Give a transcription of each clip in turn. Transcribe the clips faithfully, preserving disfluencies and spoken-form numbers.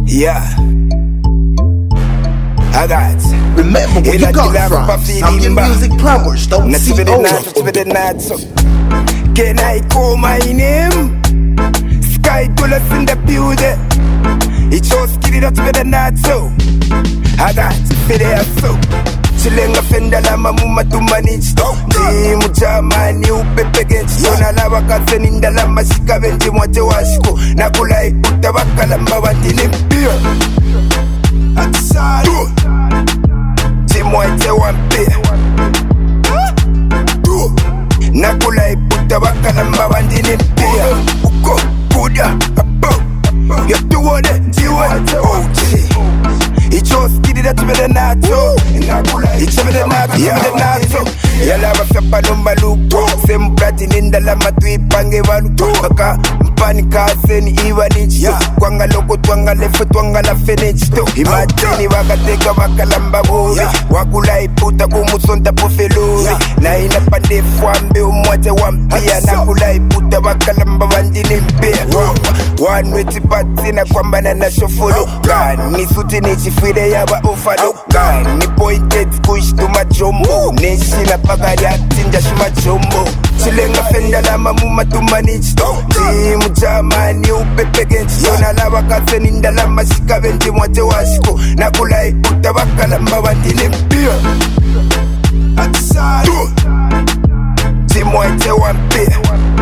Yeah, I got. Remember where you got from. Zambia Music Powers, don't see oh. Can I call my name? Sky Dollars in the building. It's all skitty that's better not so. I got video so. Chilenga fenda la mamuma tu manage. Di mujamani upepe genchi. Yona la wakase ninda la mashika benji mwate washiko. Nakula ikuta wakala mbawandi nimpia. Atisari Jimwete wampe Nakula ikuta wakala mbawandi nimpia. Uko kuda Yatuone jiwe O G Icho skidi that better not so. Icho better not, better not so. Yala bafapa no maluko. Sem brati ninda la matui pange waluko. Baka mpani kaseni iwa nichito. Kwanga loko twanga lefe twanga la fenichito. Imateni wakateka wakalamba buri. Wakula iputa kumusonta pofeluri. Na ina pande fwambe umwate wampia. Nakula iputa wakalamba wandini mpia. One way tipati na kwamba na na shofolo. Ni suti ni chifide yaba ufado. Ni pointed kush to majombo. Neshi na pagari atinja shuma jombo. Chilenga fenda la mamuma tu manichito. Di mujamani upepe genchi. Yona la wakase ninda la mashika benji mwate washiko. Nakula ikuta wakala mbawandi nimpia. Atisari Di mwete wampia.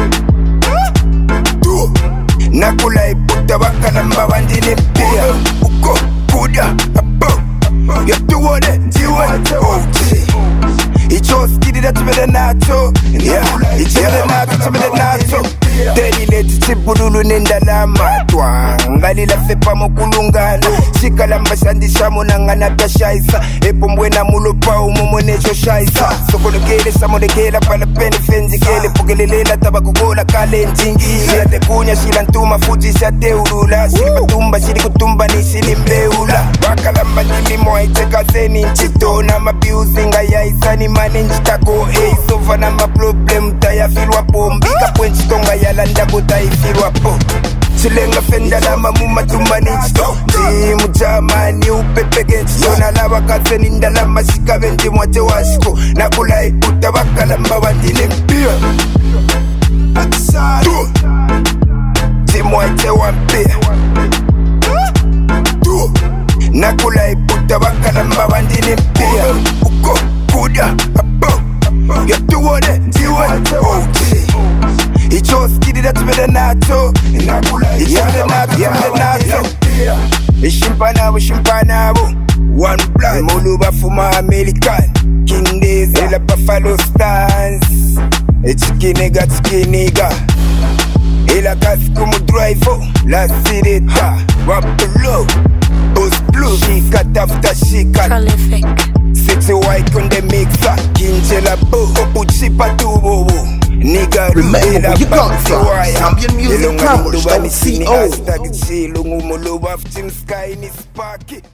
Nakula iputa wakala mbawandi nimpia. Uko kuda Yatuone jiwe O G Icho skidi that better not so. Yeah, icho better not, icho better not so. Teri leti chibululu nenda lama Twanga la fepa mokulungana. Shika lamba shandi shamu nangana kashaisa. Epo mwena mulupa umumonecho shaisa. Soko nukele samo nekela pala peni fenzi kele. Pukele lela tabakugola kale njingi. Shila te kunya shila ntuma fuji shate urula. Shili patumba shili kutumba ni shili mbeula. Wakalamba nimi mwaite kazeni nchito. Na mabiuzinga ya isani mani nchitako. Hey, sofa na ma problem taya filwa po. Mbika pwenchi tonga ya landa kuta ifirwa po. Chilenga fenda la mamuma tumanichito. Di mujamani upepe genchi. Yona la wakase ninda la mashika benji mwate washiko. Nakula ikuta wakala mbawandi nimpia. Atisari Di mwete wampia. Nakula ikuta wakala mbawandi nimpia. Uko kuda Yatuone jiwe O G Icho skidi that better not so. Icho better not, better not so. Ishimpana wo, ishimpana wo. One blood Muluba fuma American King Days la Buffalo Stance. Chiki nigga, chiki nigga. Ila kasi kumu drive La sireta Wapelo Os blue Shika tafta shika Prolific Sexy white on the mixer Kinjela bo Uchipa tubo Nigga remember where you got from. Zambia Music Powers, don't see oh.